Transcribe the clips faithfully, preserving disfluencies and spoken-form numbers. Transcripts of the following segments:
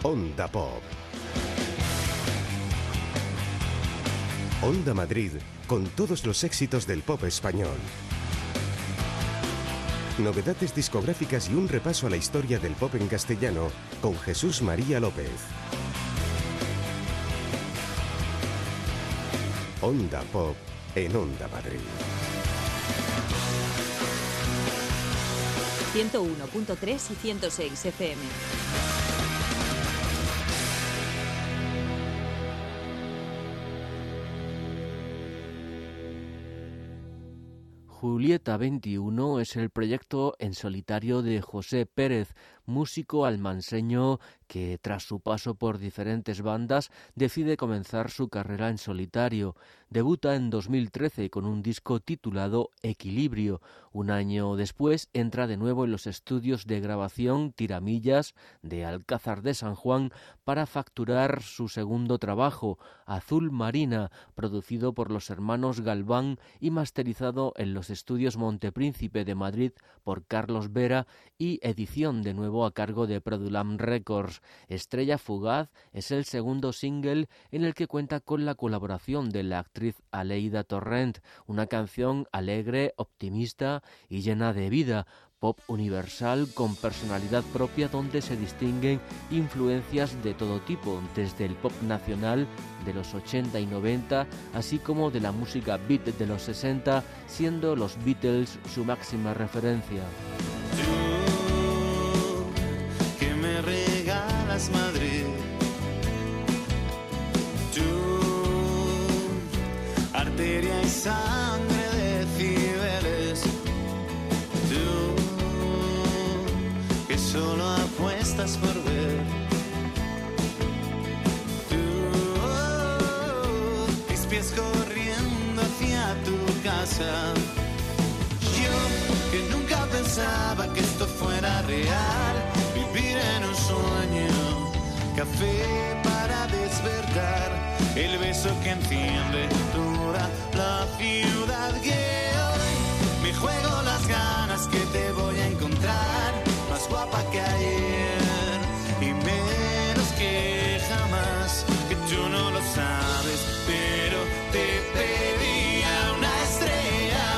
Onda Pop. Onda Madrid, con todos los éxitos del pop español. Novedades discográficas y un repaso a la historia del pop en castellano con Jesús María López. Onda Pop en Onda Madrid. ciento uno punto tres y ciento seis F M. Julieta veintiuno es el proyecto en solitario de José Pérez, músico almanseño que, tras su paso por diferentes bandas, decide comenzar su carrera en solitario. Debuta en dos mil trece con un disco titulado Equilibrio. Un año después entra de nuevo en los estudios de grabación Tiramillas de Alcázar de San Juan para facturar su segundo trabajo, Azul Marina, producido por los hermanos Galván y masterizado en los estudios Montepríncipe de Madrid por Carlos Vera y edición de nuevo a cargo de Produlam Records. Estrella Fugaz es el segundo single en el que cuenta con la colaboración de la actriz Aleida Torrent, una canción alegre, optimista y llena de vida, pop universal con personalidad propia donde se distinguen influencias de todo tipo, desde el pop nacional de los ochenta y noventa, así como de la música beat de los sesenta, siendo los Beatles su máxima referencia. Tú, que me regalas Madrid, tú, arteria y sangre de Cibeles, tú, que solo apuestas por ver, tú, mis pies corriendo hacia tu casa. Yo, que nunca pensaba que esto fuera real, vivir en un sueño, café para despertar, el beso que enciende toda la ciudad, que hoy me juego las ganas que te voy a encontrar, más guapa que ayer y menos que jamás, que tú no lo sabes, pero te pedía una estrella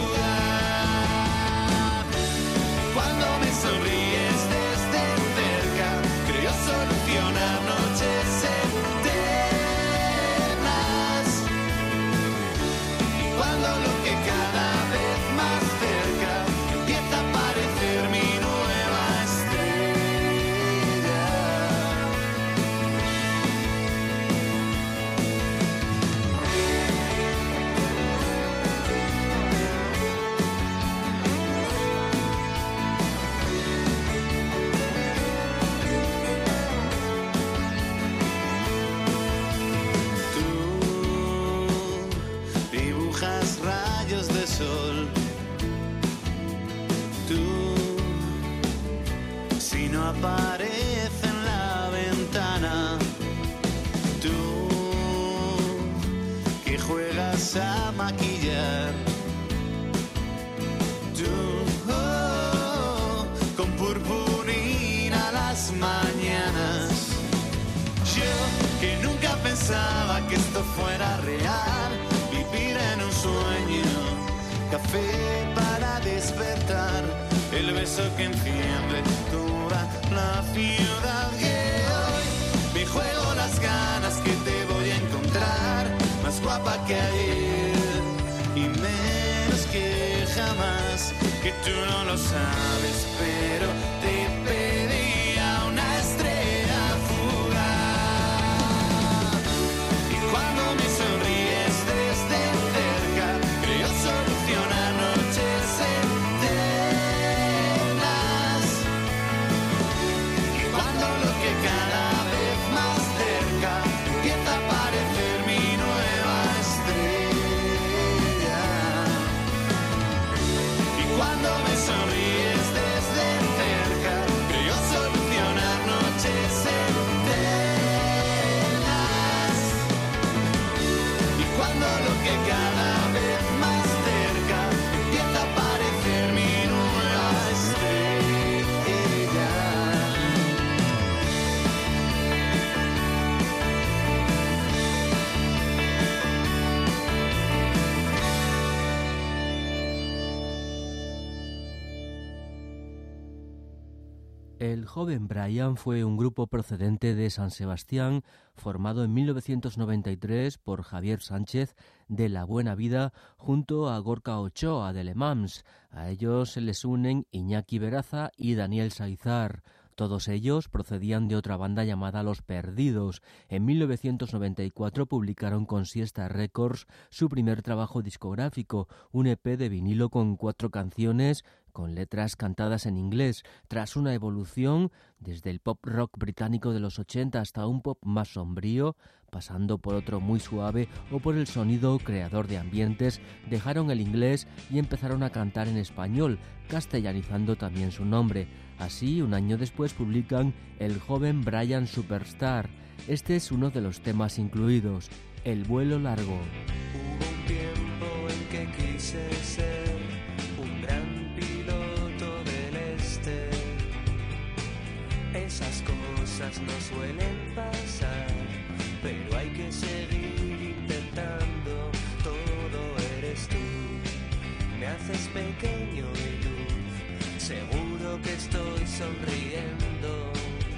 fugaz. Cuando me sonríes desde cerca, creo solucionar noches eternas. Y cuando lo que cada vez más cerca empieza a parecer mi nueva estrella. Tú dibujas rayos de sol, tú, si no aparece en la ventana, tú, que juegas a maquillar, tú, oh, con purpurina las mañanas. Yo, que nunca pensaba que esto fuera real, vivir en un sueño, café para despertar, el beso que enciende toda la ciudad, que hoy me juego las ganas que te voy a encontrar, más guapa que ayer y menos que jamás, que tú no lo sabes, pero te pedía una estrella fugaz. Y cuando me sonríes desde cerca, creo solucionar noches eternas. Y cuando lo que cada vez más cerca empieza a parecer mi nueva estrella. Y cuando me sonríes desde cerca, El joven Brian fue un grupo procedente de San Sebastián, formado en mil novecientos noventa y tres por Javier Sánchez de La Buena Vida junto a Gorka Ochoa de Le Mans. A ellos se les unen Iñaki Veraza y Daniel Saizar. Todos ellos procedían de otra banda llamada Los Perdidos. En mil novecientos noventa y cuatro publicaron con Siesta Records su primer trabajo discográfico, un E P de vinilo con cuatro canciones con letras cantadas en inglés, tras una evolución desde el pop rock británico de los ochenta hasta un pop más sombrío, pasando por otro muy suave o por el sonido creador de ambientes, dejaron el inglés y empezaron a cantar en español, castellanizando también su nombre. Así, un año después publican El joven Brian Superstar. Este es uno de los temas incluidos, El vuelo largo. Hubo un tiempo en que quise ser un gran piloto del este. Esas cosas no suelen pasar, pero hay que seguir intentando. Todo eres tú, me haces pequeño y luz, seguro que estoy sonriendo.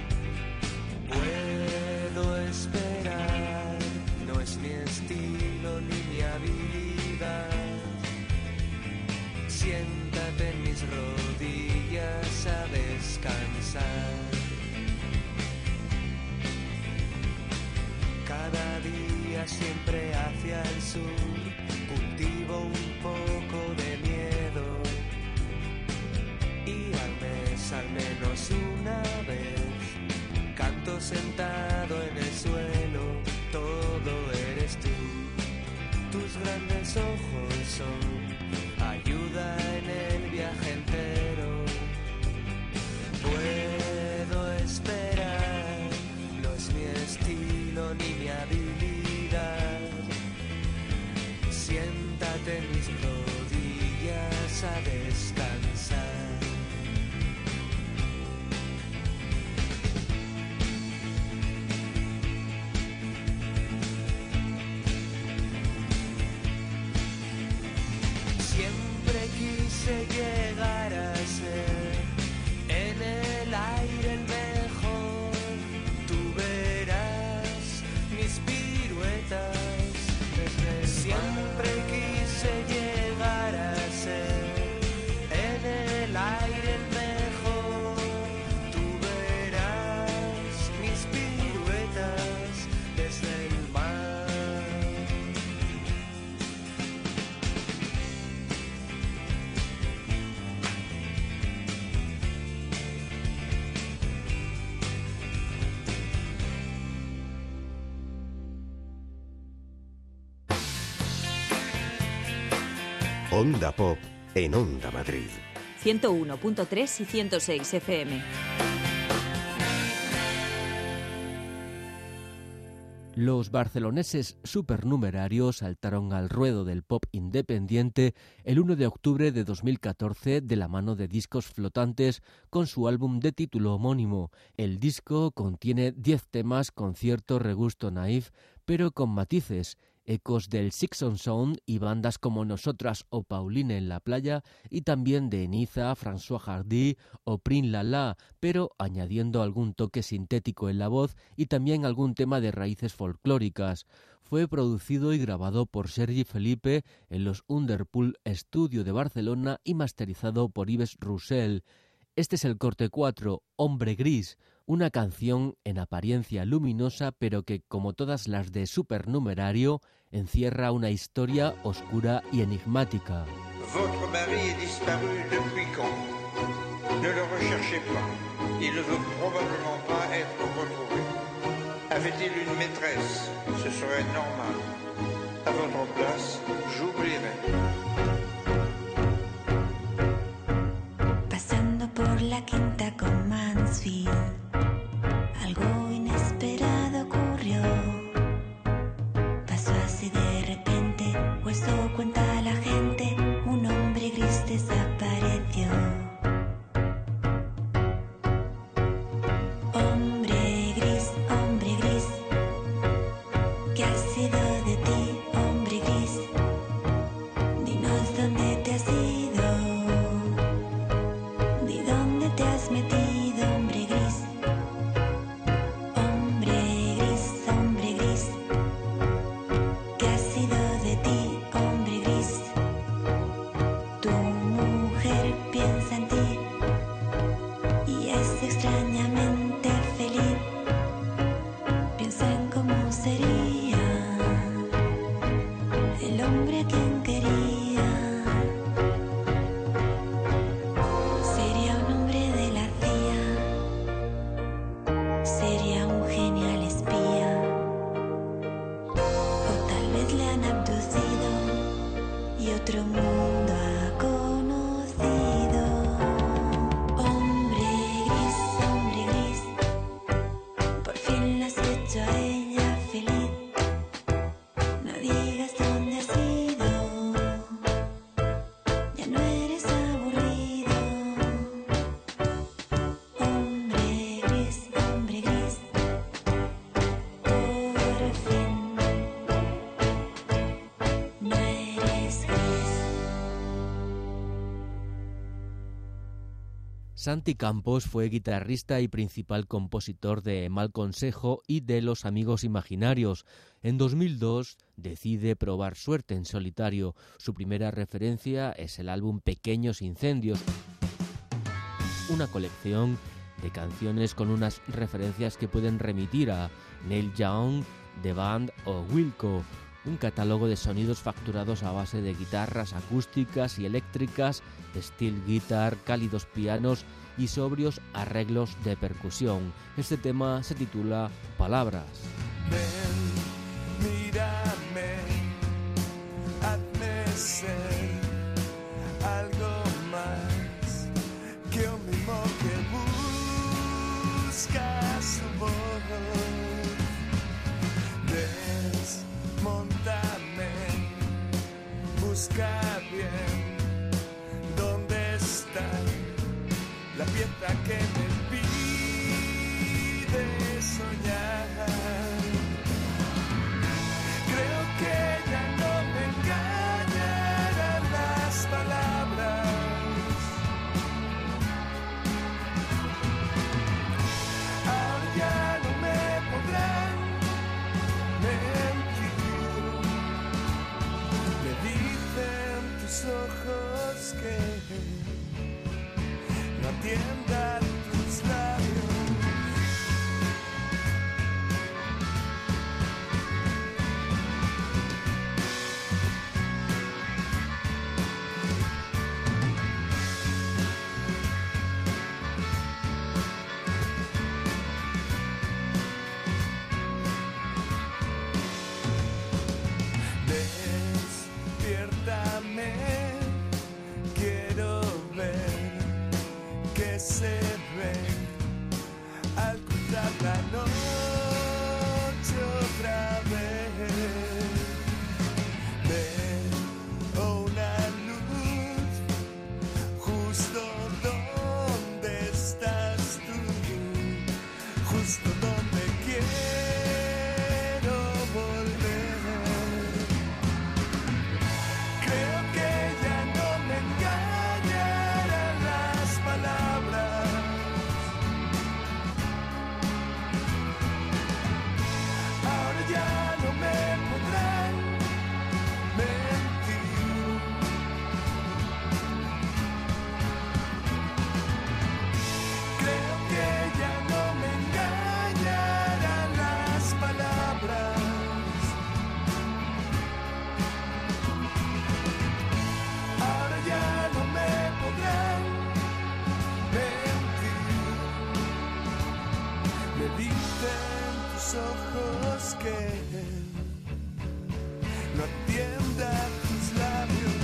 Puedo esperar, no es mi estilo ni mi habilidad. Siéntate en mis rodillas a descansar. Cada día siempre hacia el sur cultivo un poco de miedo. Y al mes, al menos una vez, canto sentado en el suelo. Todo eres tú, tus grandes ojos son ayuda en el viaje entero. Puedo esperar, no es mi estilo ni mi habilidad. Siéntate en mis rodillas a descansar. Quise llegar a ser en el aire el mejor. Tú verás mis piruetas. Siempre quise llegar a ser en el aire el mejor. Tú verás mis piruetas desde el mar. Onda Pop en Onda Madrid. ciento uno punto tres y ciento seis F M. Los barceloneses supernumerarios saltaron al ruedo del pop independiente el uno de octubre de dos mil catorce de la mano de Discos Flotantes con su álbum de título homónimo. El disco contiene diez temas con cierto regusto naif, pero con matices, ecos del Sixon Sound y bandas como Nosotras o Pauline en la playa, y también de Niza, François Hardy o Prin Lala, pero añadiendo algún toque sintético en la voz y también algún tema de raíces folclóricas. Fue producido y grabado por Sergi Felipe en los Underpool Studio de Barcelona y masterizado por Yves Roussel. Este es el corte cuatro, Hombre Gris, una canción en apariencia luminosa, pero que, como todas las de Supernumerario, encierra una historia oscura y enigmática. Votre mari est disparu depuis quand? Ne le recherchez pas. Il ne veut probablement pas être retrouvé. Avait-il une maîtresse? Ce serait normal. À votre place, j'oublierai. Pasando por la quinta con Mansfield, algo inesperado ocurrió. Pasó así de repente, o eso cuenta la gente, un hombre gris desapareció. Hombre gris, hombre gris, ¿qué ha sido de ti, hombre gris? Dinos dónde te has ido, ¿de dónde te has metido, hombre Santi Campos fue guitarrista y principal compositor de Mal Consejo y de Los Amigos Imaginarios. En dos mil dos decide probar suerte en solitario. Su primera referencia es el álbum Pequeños Incendios, una colección de canciones con unas referencias que pueden remitir a Neil Young, The Band o Wilco. Un catálogo de sonidos facturados a base de guitarras acústicas y eléctricas, steel guitar, cálidos pianos y sobrios arreglos de percusión. Este tema se titula Palabras. Ven, mírame, hazme ser algo más que un mimo que busca su voz. Desmontame, busca bien dónde está la pieza que me pide soñar. Creo que ya no me engañarán las palabras. Ahora ya no me podrán mentir. Me dicen tus ojos que no atiendan tus labios. Despiértame, quiero ver que se ve al cruzar la noche otra vez. Veo una luz justo donde estás tú, justo donde quiero volver. Creo que ya no me engañarán las palabras. Ahora ya no me podrán mentir. Creo que ya no me engañarán las palabras. Ahora ya no me podrán mentir. Me dicen tus ojos que no atiendan tus labios.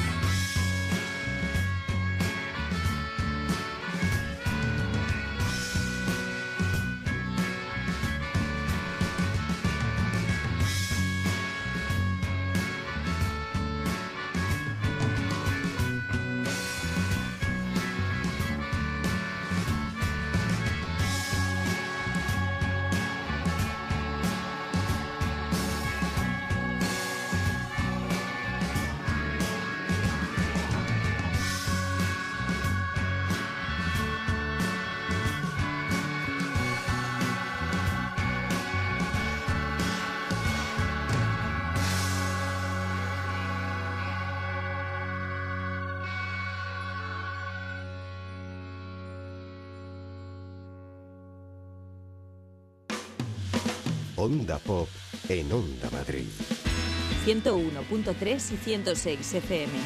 Onda Pop en Onda Madrid. ciento uno punto tres y ciento seis F M.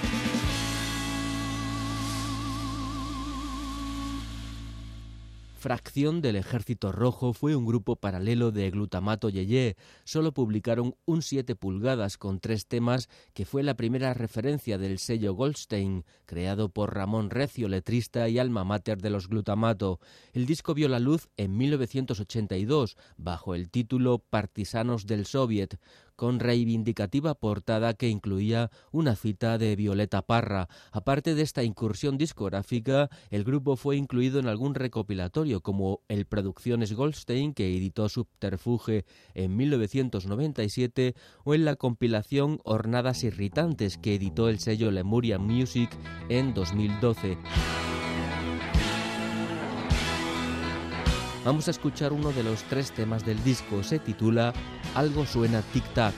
Fracción del Ejército Rojo fue un grupo paralelo de Glutamato Yeye. Solo publicaron un siete pulgadas con tres temas, que fue la primera referencia del sello Goldstein, creado por Ramón Recio, letrista y alma mater de los Glutamato. El disco vio la luz en mil novecientos ochenta y dos, bajo el título Partisanos del Soviet, con reivindicativa portada que incluía una cita de Violeta Parra. Aparte de esta incursión discográfica, el grupo fue incluido en algún recopilatorio como el Producciones Goldstein, que editó Subterfuge en mil novecientos noventa y siete, o en la compilación Hornadas Irritantes, que editó el sello Lemurian Music en dos mil doce. Vamos a escuchar uno de los tres temas del disco. Se titula Algo suena tic-tac.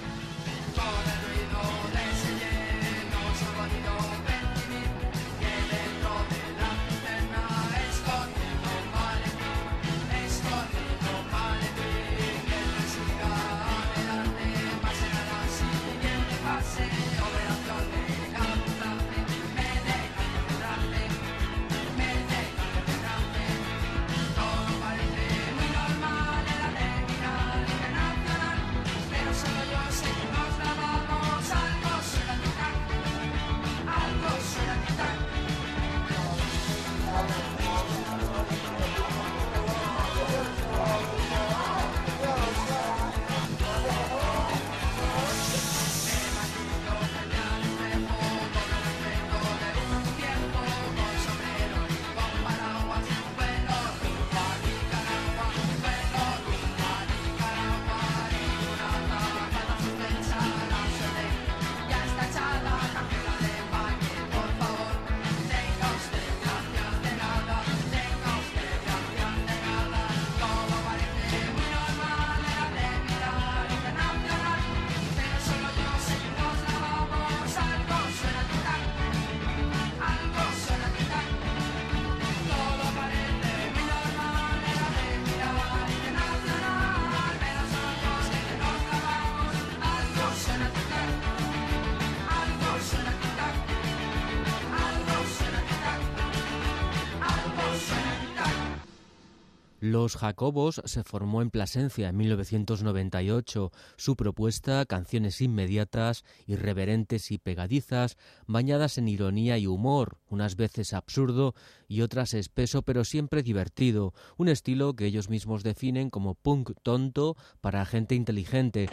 Los Jacobos se formó en Plasencia en mil novecientos noventa y ocho. Su propuesta, canciones inmediatas, irreverentes y pegadizas, bañadas en ironía y humor, unas veces absurdo y otras espeso pero siempre divertido, un estilo que ellos mismos definen como punk tonto para gente inteligente.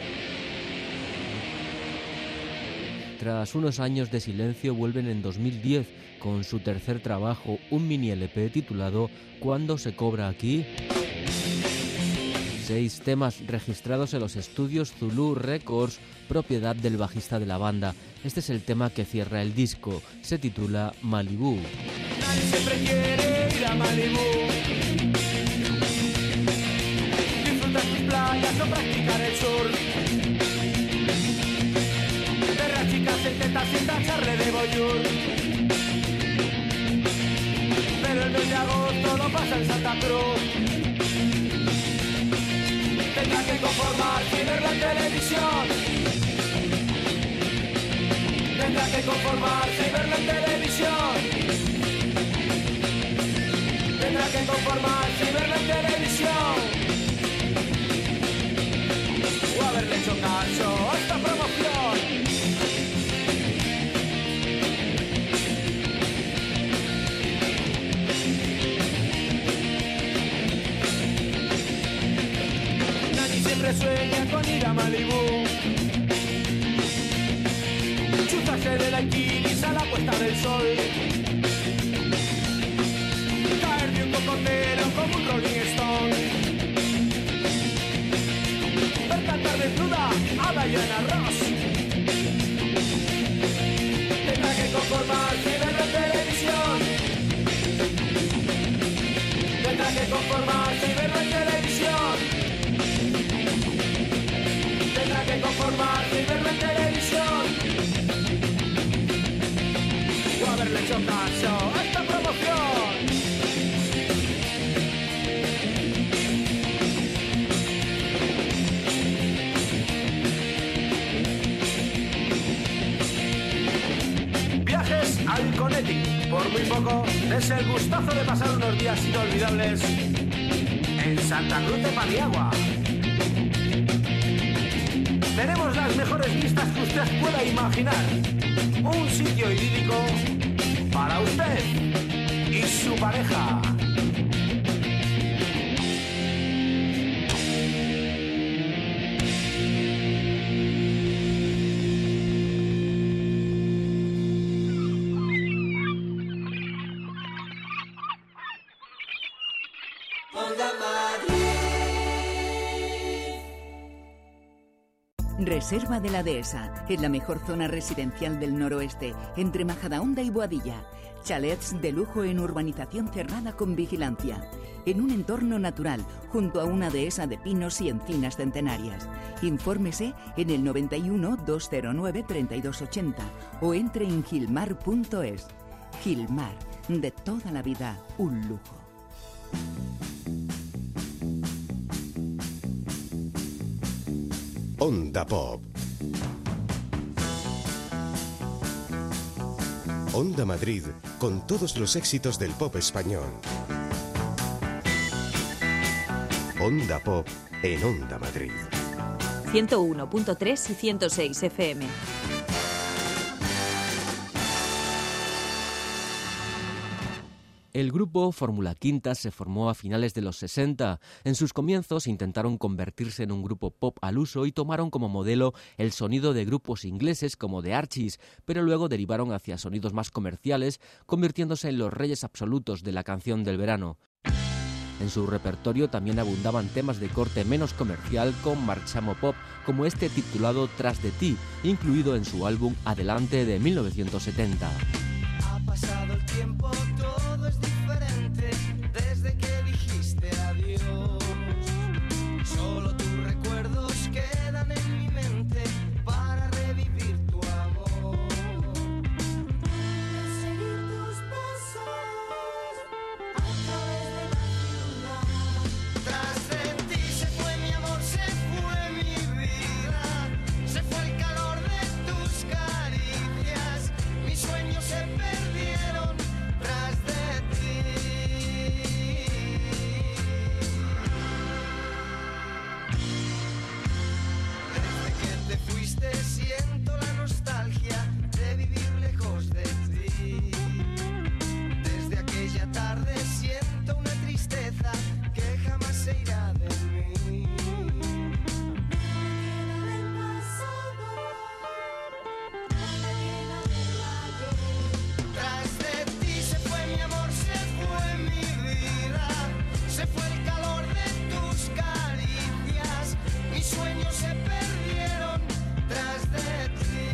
Tras unos años de silencio vuelven en dos mil diez con su tercer trabajo, un mini L P titulado ¿Cuándo se cobra aquí? Seis temas registrados en los estudios Zulu Records, propiedad del bajista de la banda. Este es el tema que cierra el disco, se titula Malibú. Nadie siempre quiere ir a Malibú, disfrutar tus playas o practicar el surf. Se intenta sin tacharle de voyeur, pero el mes de agosto lo pasa en Santa Cruz. Tendrá que conformarse y verla en televisión. Tendrá que conformarse y verla en televisión. Tendrá que conformarse y verla en televisión. O haberle hecho caso a esta promoción. Siempre sueña con ir a Malibú, chutarse de la Iquilis a la puesta del sol, caer de un cocotero como un Rolling Stone, ver cantar desnuda a Diana Ross. Tendrá que conformarse y verlo en televisión. Tendrá que conformarse y verlo en televisión. Tendrá que conformarse y verlo en televisión. O haberle hecho caso a esta promoción. Viajes al Connecticut. Por muy poco es el gustazo de pasar unos días inolvidables en Santa Cruz de Paniagua. Tenemos las mejores vistas que usted pueda imaginar. Un sitio idílico para usted y su pareja. Reserva de la Dehesa, en la mejor zona residencial del noroeste, entre Majadahonda y Boadilla. Chalets de lujo en urbanización cerrada con vigilancia. En un entorno natural, junto a una dehesa de pinos y encinas centenarias. Infórmese en el noventa y uno, doscientos nueve, treinta y dos ochenta o entre en gilmar punto es. Gilmar, de toda la vida, un lujo. Onda Pop. Onda Madrid, con todos los éxitos del pop español. Onda Pop en Onda Madrid. ciento uno punto tres y ciento seis F M. El grupo Fórmula Quinta se formó a finales de los sesenta. En sus comienzos intentaron convertirse en un grupo pop al uso y tomaron como modelo el sonido de grupos ingleses como The Archies, pero luego derivaron hacia sonidos más comerciales, convirtiéndose en los reyes absolutos de la canción del verano. En su repertorio también abundaban temas de corte menos comercial con marchamo pop, como este titulado Tras de ti, incluido en su álbum Adelante de mil novecientos setenta. Ha pasado el tiempo, todo es diferente desde que dijiste adiós. Solo tus recuerdos quedan en mi mente para revivir tu amor. Seguir tus pasos a través de la ciudad. Tras de ti se fue mi amor, se fue mi vida, se fue el calor de tus caricias, mis sueños se perdieron tras de ti. Desde que te fuiste siento la nostalgia de vivir lejos de ti. Desde aquella tarde siento una tristeza que jamás se irá de mí. Queda del pasado, queda del ayer. Tras de ti se fue mi amor, se fue mi vida, se fue el calor de tus caricias, mis sueños se perdieron tras de ti.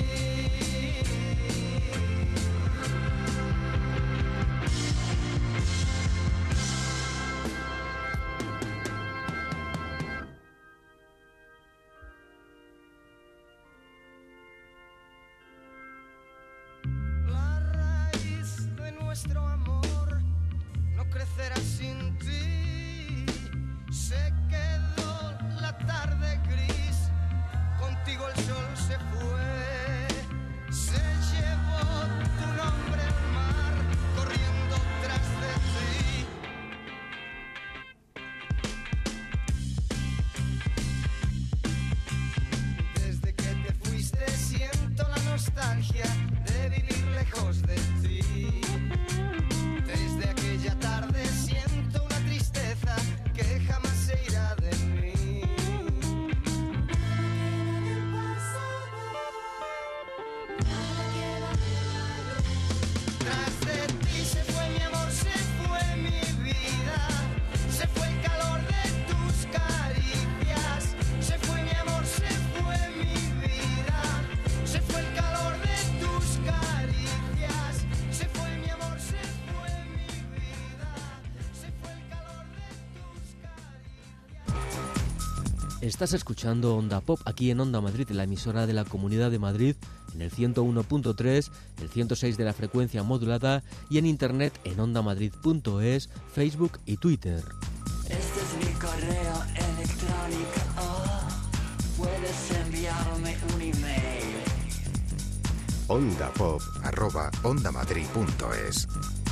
La raíz de nuestro amor no crecerá sin ti. Se quedó la tarde gris, contigo el sol se fue. Se llevó tu nombre al mar, corriendo tras de ti. Desde que te fuiste siento la nostalgia de vivir lejos de ti. Desde aquella tarde siento una tristeza que jamás se irá de mí. Queda del pasado, queda del ayer. Tras de ti se fue mi amor, se fue mi vida, se fue el calor de tus caricias, se fue mi amor, se fue mi vida, se fue el calor de tus caricias, se fue mi amor, se fue mi vida, se fue el calor de tus caricias. Estás escuchando Onda Pop aquí en Onda Madrid, la emisora de la Comunidad de Madrid, en el ciento uno punto tres, el ciento seis de la frecuencia modulada y en internet en ondamadrid punto es, Facebook y Twitter. Este es mi correo electrónico, oh, puedes enviarme un email. Ondapop arroba ondamadrid punto es.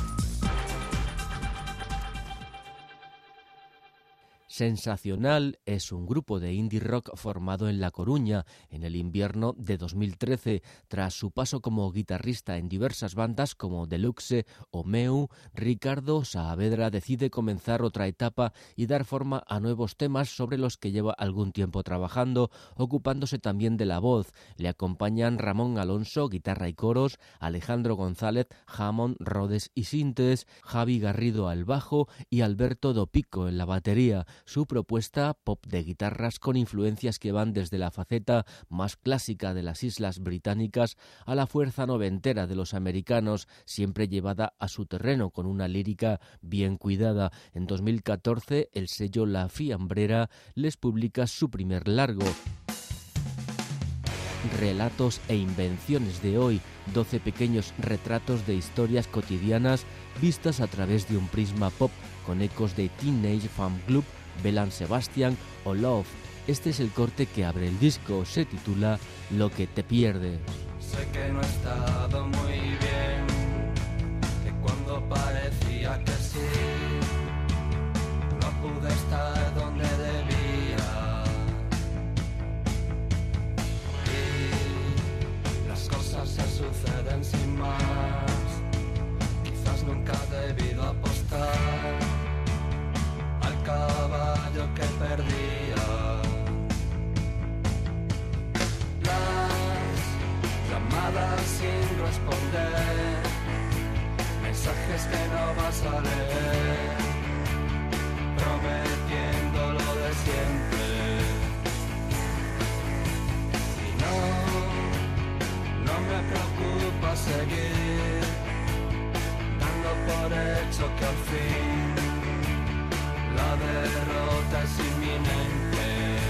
Sensacional es un grupo de indie rock formado en La Coruña en el invierno de dos mil trece. Tras su paso como guitarrista en diversas bandas como Deluxe o Meu, Ricardo Saavedra decide comenzar otra etapa y dar forma a nuevos temas sobre los que lleva algún tiempo trabajando, ocupándose también de la voz. Le acompañan Ramón Alonso, guitarra y coros, Alejandro González, Hammond, Rhodes y sintes, Javi Garrido al bajo y Alberto Dopico en la batería. su propuesta pop de guitarras con influencias que van desde la faceta más clásica de las islas británicas a la fuerza noventera de los americanos, siempre llevada a su terreno con una lírica bien cuidada. En dos mil catorce el sello La Fiambrera les publica su primer largo, Relatos e invenciones de hoy, doce pequeños retratos de historias cotidianas vistas a través de un prisma pop con ecos de Teenage Fan Club, Belle Sebastian o Love. Este es el corte que abre el disco, se titula Lo que te pierdes. Sé que no he estado muy bien, que cuando parecía que sí, no pude estar donde debía. Se suceden sin más, quizás nunca he debido apostar al caballo que perdía. Las llamadas sin responder, mensajes que no vas a leer, prometiendo lo de siempre. Y no No me preocupa seguir dando por hecho que al fin la derrota es inminente.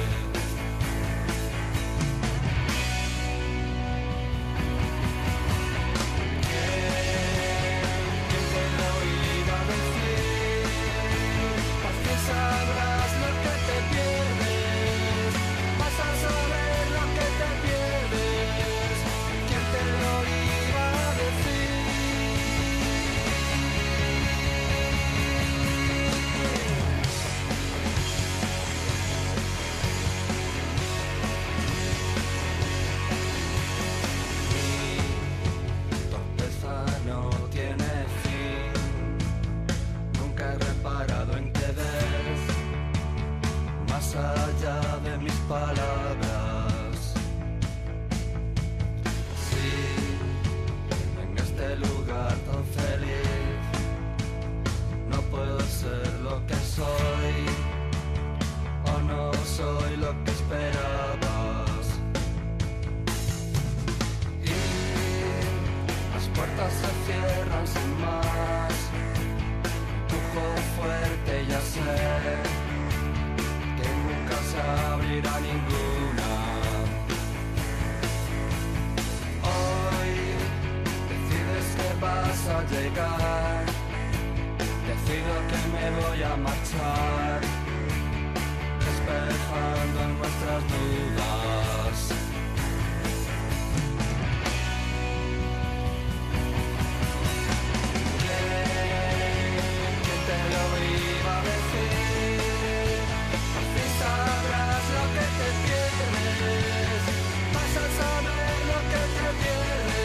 ¿Quién te lo iba a decir? Por fin sabrás lo que te pierdes, vas a saber lo que te pierdes. Te lo iba a decir. Mi torpeza no tiene fin. Nunca he reparado en que ves más allá de mis palabras. Lugar tan feliz, no puedo ser lo que soy, o no soy lo que esperabas. Y las puertas se cierran sin más, empujo fuerte, ya sé que nunca se abrirá ninguna. Vas a llegar, decido que me voy a marchar, despejando nuestras dudas. ¿Quién te lo iba a decir? Por fin sabrás lo que te pierdes, vas a saber lo que te pierdes.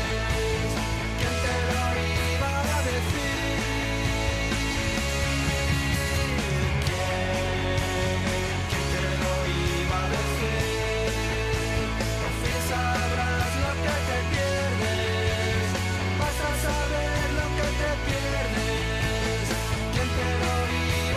¿Quién te lo iba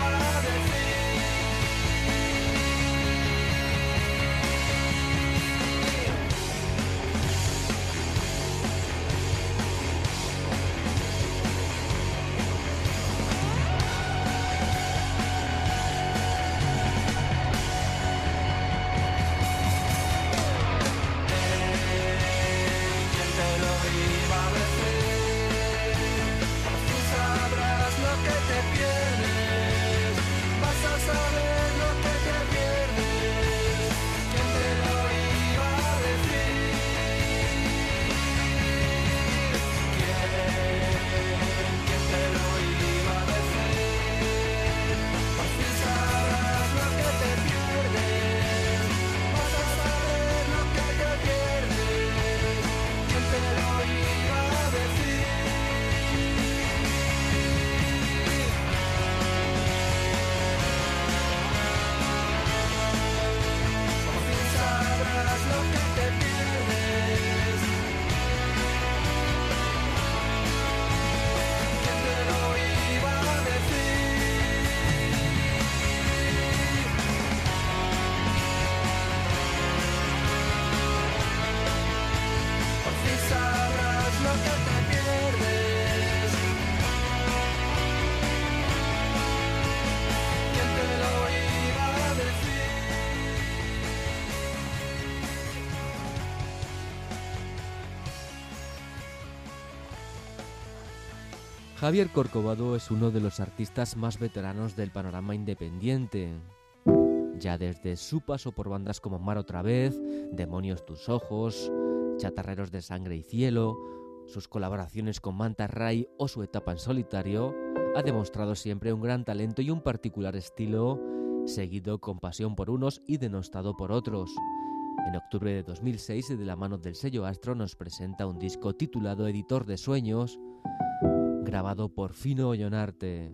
Javier Corcovado es uno de los artistas más veteranos del panorama independiente. Ya desde su paso por bandas como Mar otra vez, Demonios tus ojos, Chatarreros de sangre y cielo, sus colaboraciones con Manta Ray o su etapa en solitario, ha demostrado siempre un gran talento y un particular estilo, seguido con pasión por unos y denostado por otros. En octubre de dos mil seis, de la mano del sello Astro, nos presenta un disco titulado Editor de Sueños, grabado por Fino Ollonarte.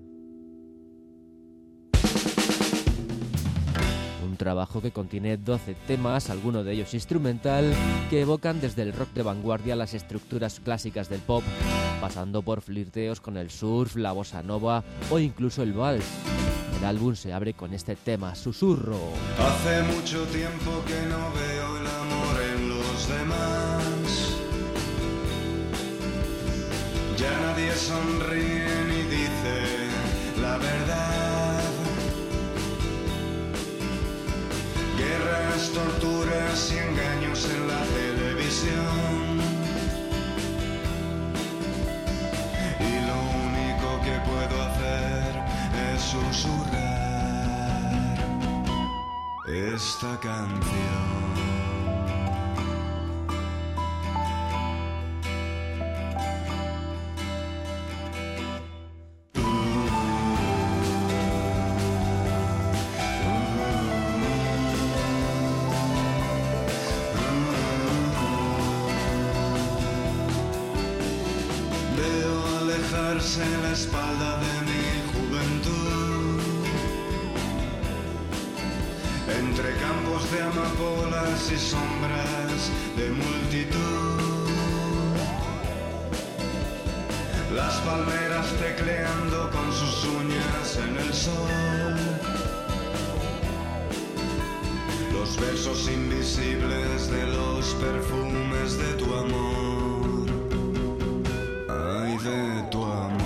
Un trabajo que contiene doce temas, alguno de ellos instrumental, que evocan desde el rock de vanguardia las estructuras clásicas del pop, pasando por flirteos con el surf, la bossa nova o incluso el vals. El álbum se abre con este tema, Susurro. Hace mucho tiempo que no veo el amor en los demás. Ya nadie sonríe ni dice la verdad. Guerras, torturas y engaños en la televisión. Y lo único que puedo hacer es susurrar esta canción. En la espalda de mi juventud, entre campos de amapolas y sombras de multitud, las palmeras tecleando con sus uñas en el sol, los versos invisibles de los perfumes de tu amor, ay, de tu amor.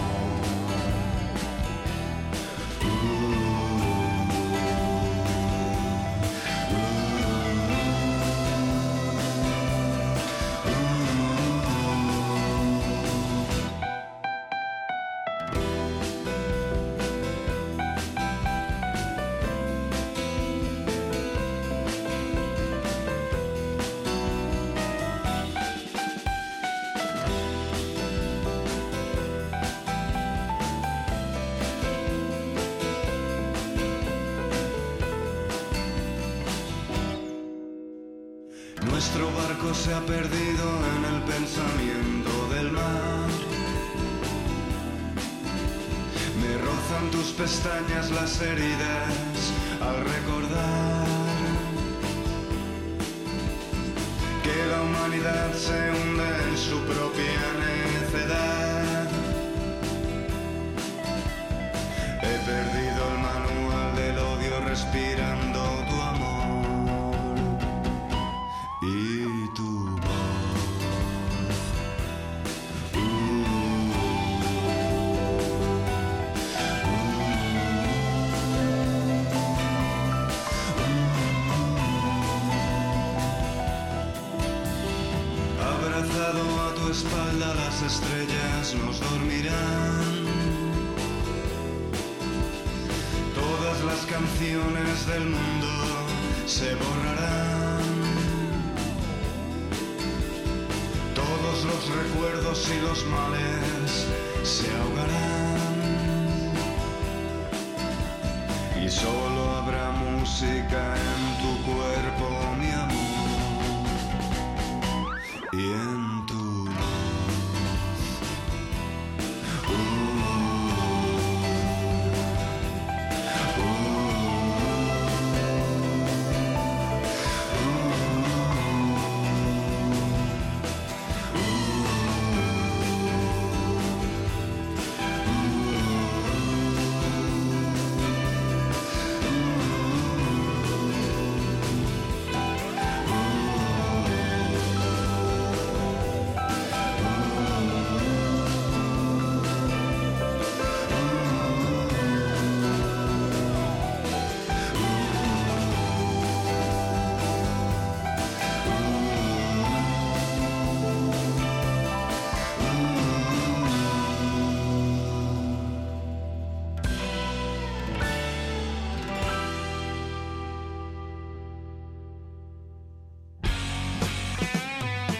Nuestro barco se ha perdido en el pensamiento del mar. Me rozan tus pestañas las heridas al recordar que la humanidad se hunde en su propia necedad. He perdido el manual del odio respirando tu amor. Y tu voz. Uh, uh, uh. Abrazado a tu espalda las estrellas nos dormirán. Todas las canciones del mundo se borrarán. Todos los recuerdos y los males se ahogarán. Y solo habrá música en tu cuerpo, mi amor. Y en tu voz. Uh,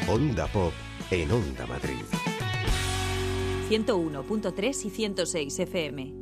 Onda Pop en Onda Madrid. ciento uno punto tres y ciento seis F M.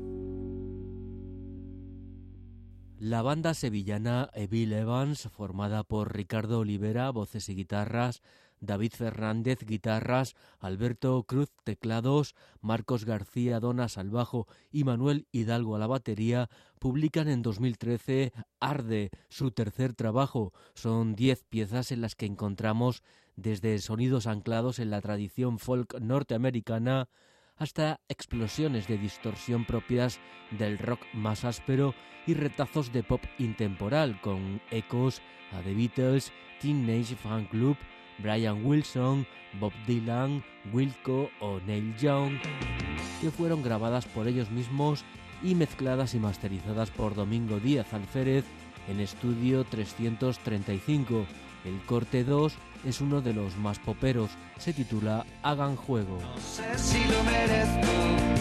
La banda sevillana Evil Evans, formada por Ricardo Olivera, voces y guitarras, David Fernández, guitarras, Alberto Cruz, teclados, Marcos García Donas al bajo y Manuel Hidalgo a la batería, publican en dos mil trece Arde, su tercer trabajo. Son diez piezas en las que encontramos desde sonidos anclados en la tradición folk norteamericana hasta explosiones de distorsión propias del rock más áspero y retazos de pop intemporal con ecos a The Beatles, Teenage Fan Club, Brian Wilson, Bob Dylan, Wilco o Neil Young, que fueron grabadas por ellos mismos y mezcladas y masterizadas por Domingo Díaz Alférez en Estudio trescientos treinta y cinco. El corte dos es uno de los más poperos, se titula Hagan Juego. No sé si lo merezco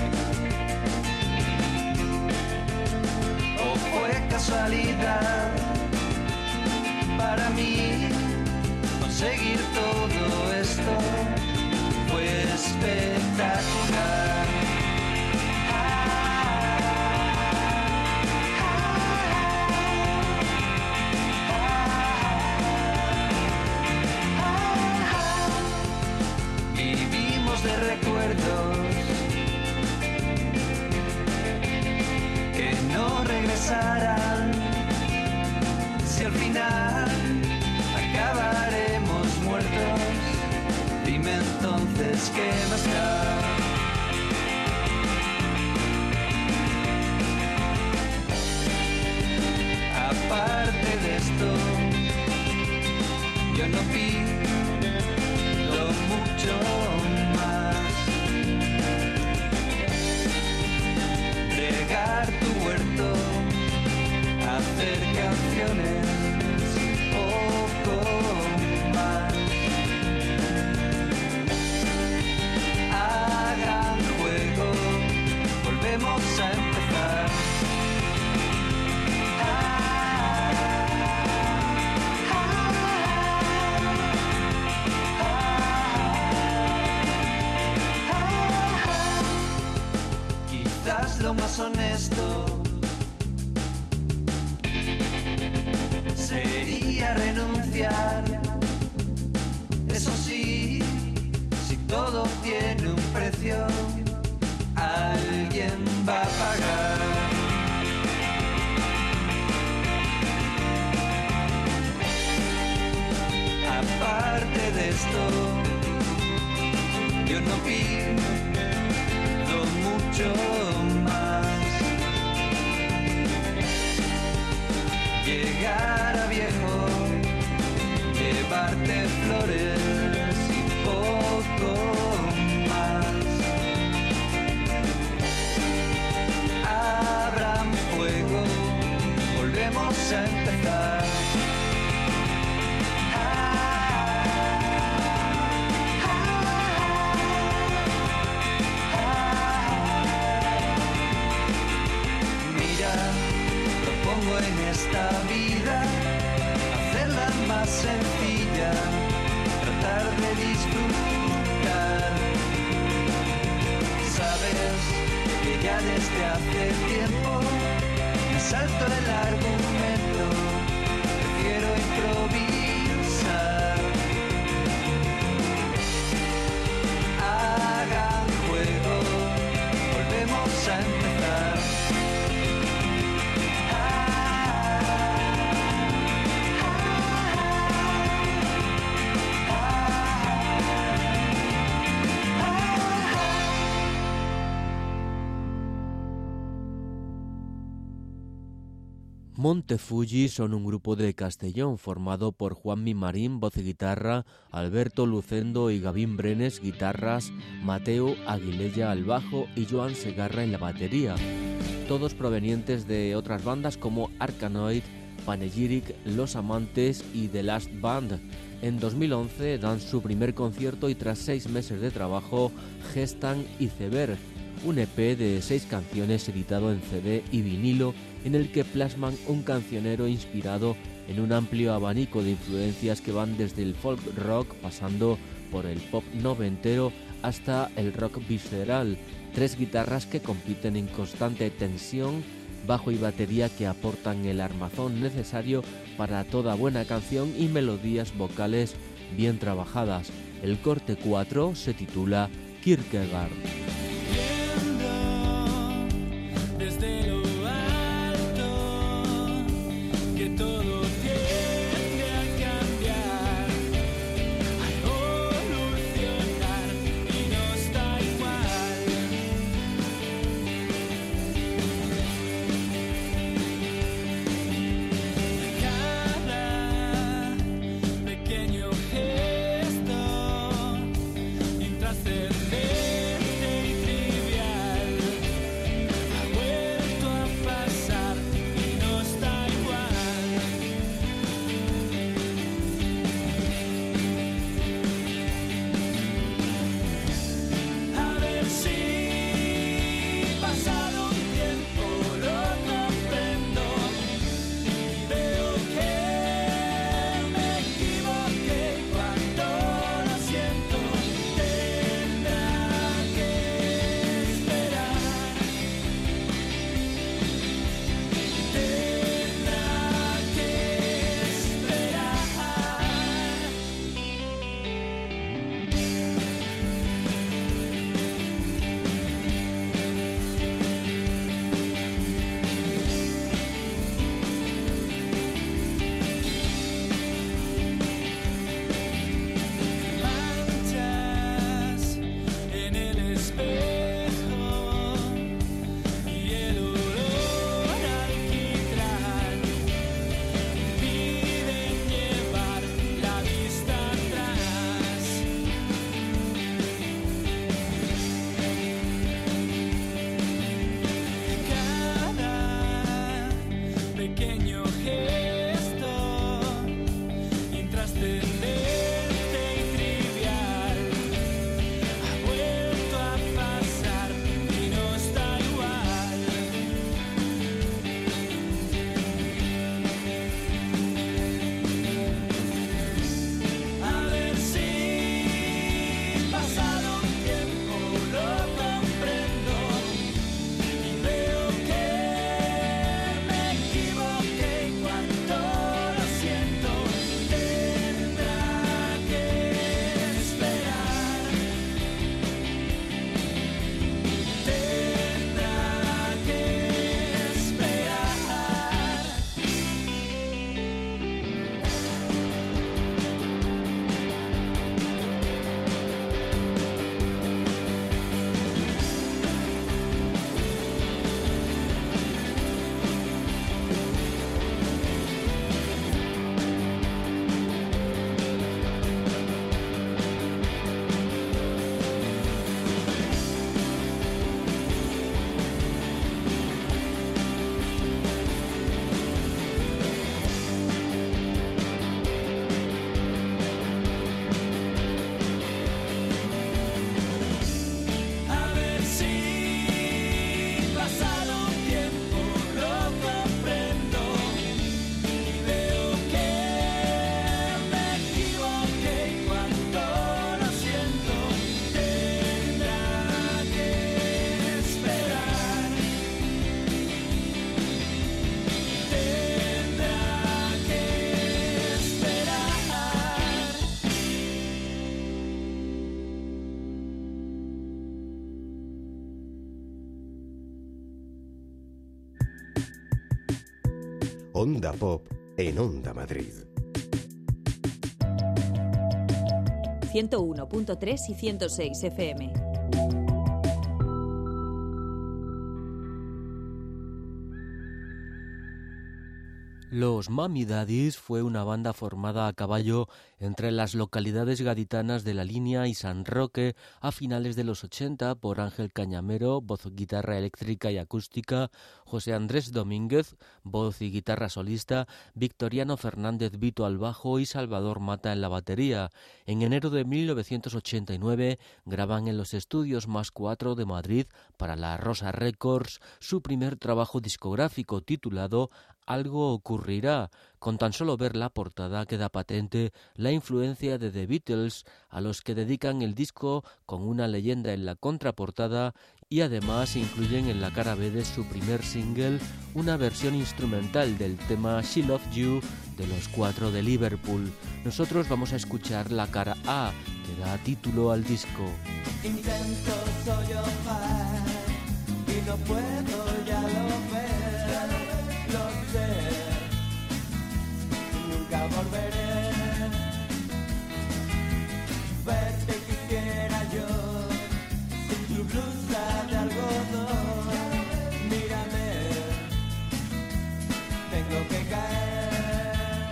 o fue casualidad para mí conseguir todo esto, fue espectacular. De recuerdos que no regresarán, si al final acabaremos muertos, dime entonces qué más da. Aparte de esto, yo no pido mucho. Regar tu huerto, hacer canciones, poco más. Hagan juego, volvemos a empezar. Lo más honesto sería renunciar. Eso sí, si todo tiene un precio, alguien va a pagar. Aparte de esto, yo no pido mucho más. Llegar a viejo, llevarte flores y poco más. Abran fuego, volvemos a empezar. En esta vida, hacerla más sencilla, tratar de disfrutar. Sabes que ya desde hace tiempo me salto el argumento, prefiero improvisar. Hagan juego, volvemos a empezar. Monte Fuji son un grupo de Castellón formado por Juanmi Marín, voz y guitarra, Alberto Lucendo y Gavín Brenes, guitarras, Mateo Aguilella al bajo y Joan Segarra en la batería. Todos provenientes de otras bandas como Arkanoid, Panegyric, Los Amantes y The Last Band. En dos mil once dan su primer concierto y tras seis meses de trabajo gestan Iceberg, un E P de seis canciones editado en C D y vinilo en el que plasman un cancionero inspirado en un amplio abanico de influencias que van desde el folk rock pasando por el pop noventero hasta el rock visceral. Tres guitarras que compiten en constante tensión, bajo y batería que aportan el armazón necesario para toda buena canción y melodías vocales bien trabajadas. El corte cuatro se titula Kierkegaard. Desde lo alto, que todo tiende a cambiar, a evolucionar y nos da igual. Cada pequeño gesto intrascendente y trivial ha vuelto a pasar y nos da igual. A ver si pasado un tiempo lo comprendo y veo que me equivoqué cuando lo siento. Tendrá que esperar, tendrá que esperar. Manchas en el espejo y el olor a alquitrán impiden llevar la vista atrás. Cada pequeño gesto intrascendente y trivial ha vuelto a pasar y nos da igual. A ver si pasado un tiempo lo comprendo y veo que me equivoqué y cuando lo siento. Tendrá que esperar, tendrá que esperar. A ver si pasado un tiempo lo comprendo y veo que me equivoqué y cuando lo siento. Tendrá que esperar, tendrá que esperar. Onda Pop en Onda Madrid. ciento uno punto tres y ciento seis F M. Los Mami Daddies fue una banda formada a caballo entre las localidades gaditanas de La Línea y San Roque a finales de los ochenta por Ángel Cañamero, voz, guitarra eléctrica y acústica, José Andrés Domínguez, voz y guitarra solista, Victoriano Fernández Vito al bajo y Salvador Mata en la batería. En enero de mil novecientos ochenta y nueve graban en los estudios Más cuatro de Madrid para la Rosa Records su primer trabajo discográfico titulado Algo ocurre ocurrirá. Con tan solo ver la portada queda patente la influencia de The Beatles, a los que dedican el disco con una leyenda en la contraportada, y además incluyen en la cara B de su primer single una versión instrumental del tema She Loved You de los Cuatro de Liverpool. Nosotros vamos a escuchar la cara A, que da título al disco. Intento sollozar y no puedo, ya lo ver, lo sé, nunca volveré. Verte quisiera yo, sin tu blusa de algodón. Mírame, tengo que caer.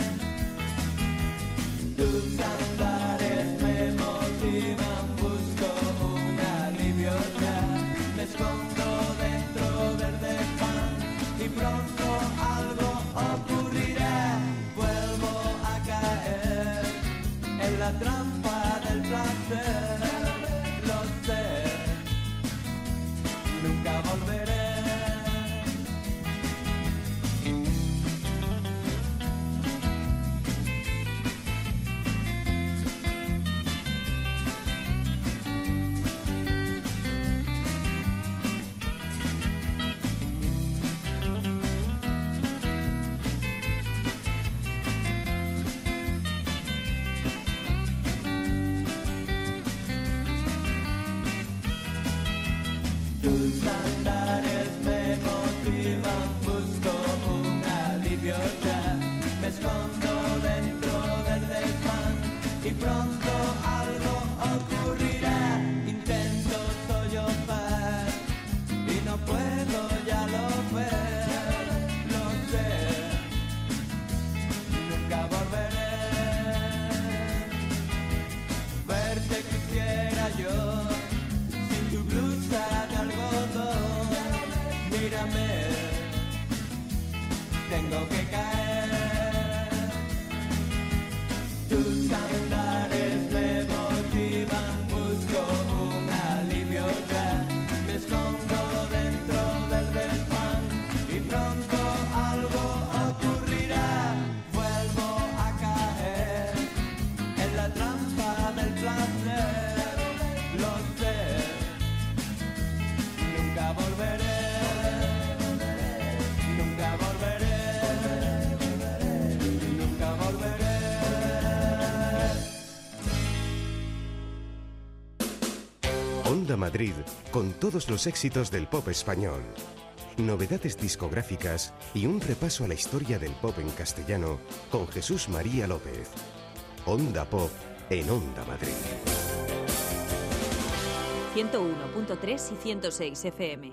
Tus andares me motivan, busco un alivio ya. Me escondo dentro del desván y pronto algo ocurrirá. Vuelvo a caer en la trampa del placer. Lo sé, nunca volveré. Tus andares me motivan, busco un alivio ya. Me escondo dentro del desván y pronto algo ocurrirá. Intento sollozar y no puedo, ya lo ver, lo sé, nunca volveré. Verte quisiera yo, sin tu blusa de algodón. Mírame, tengo que caer. Tus andares me motivan, busco un alivio ya. Me escondo dentro del desván y pronto algo ocurrirá. Vuelvo a caer en la trampa del placer. Lo sé, nunca volveré, nunca volveré, nunca volveré. Onda Madrid, con todos los éxitos del pop español. Novedades discográficas y un repaso a la historia del pop en castellano con Jesús María López. Onda Pop en Onda Madrid. ciento uno punto tres y ciento seis F M.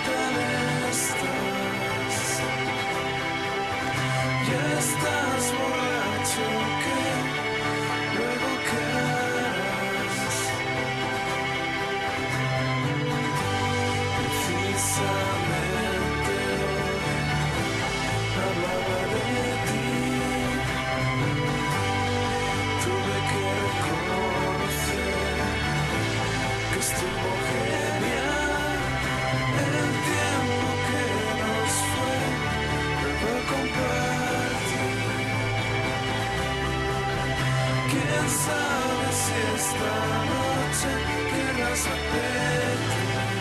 tal estás? Ya estás borracho, ¿qué? Luego qué harás. Precisamente hoy hablaba de ti. Tuve que reconocer que estuvo genial el tiempo que nos fue de compartir. Quién sabe si esta noche querrás repetir.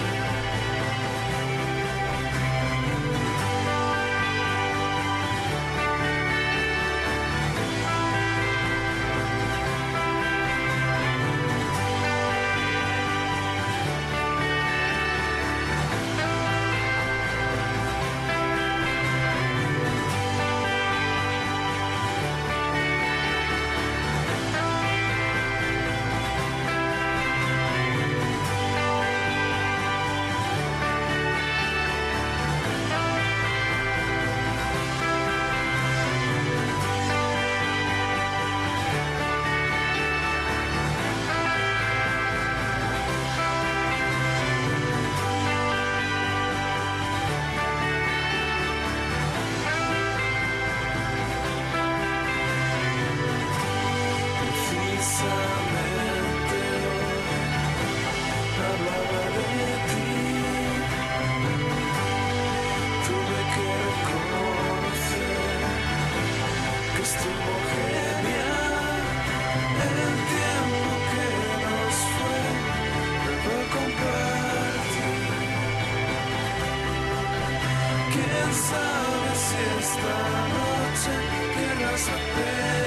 Precisamente hoy hablaba de ti. Tuve que reconocer que estuvo genial el tiempo que nos fue de compartir. Quién sabe si esta noche querrás repetir.